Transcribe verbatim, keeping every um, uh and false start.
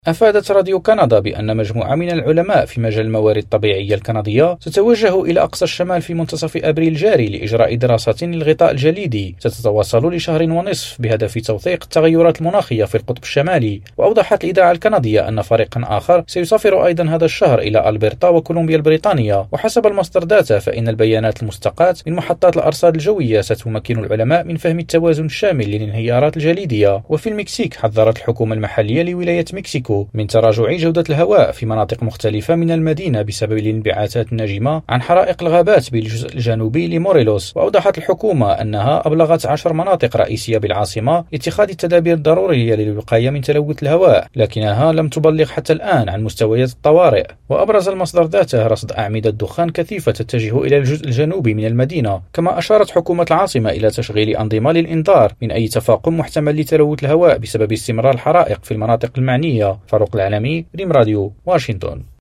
أفادت راديو كندا بأن مجموعة من العلماء في مجال الموارد الطبيعية الكندية تتوجه إلى أقصى الشمال في منتصف أبريل الجاري لإجراء دراسة للغطاء الجليدي ستتواصل لشهر ونصف بهدف توثيق التغيرات المناخية في القطب الشمالي. وأوضحت الإذاعة الكندية أن فريقا آخر سيسافر أيضا هذا الشهر إلى ألبرتا وكولومبيا البريطانية. وحسب المصدر داتا فإن البيانات المستقاة من محطات الأرصاد الجوية ستمكن العلماء من فهم التوازن الشامل للانهيارات الجليدية. وفي المكسيك حذرت الحكومة المحلية لولاية مكسيكو من تراجع جودة الهواء في مناطق مختلفة من المدينة بسبب الانبعاثات الناجمة عن حرائق الغابات بالجزء الجنوبي لموريلوس. وأوضحت الحكومة أنها أبلغت عشر مناطق رئيسية بالعاصمة اتخاذ التدابير الضرورية للوقاية من تلوث الهواء، لكنها لم تبلغ حتى الآن عن مستويات الطوارئ. وأبرز المصدر ذاته رصد أعمدة دخان كثيفة تتجه إلى الجزء الجنوبي من المدينة. كما أشارت حكومة العاصمة إلى تشغيل أنظمة للإنذار من أي تفاقم محتمل لتلوث الهواء بسبب استمرار الحرائق في المناطق المعنية. فاروق العلمي، ريم راديو، واشنطن.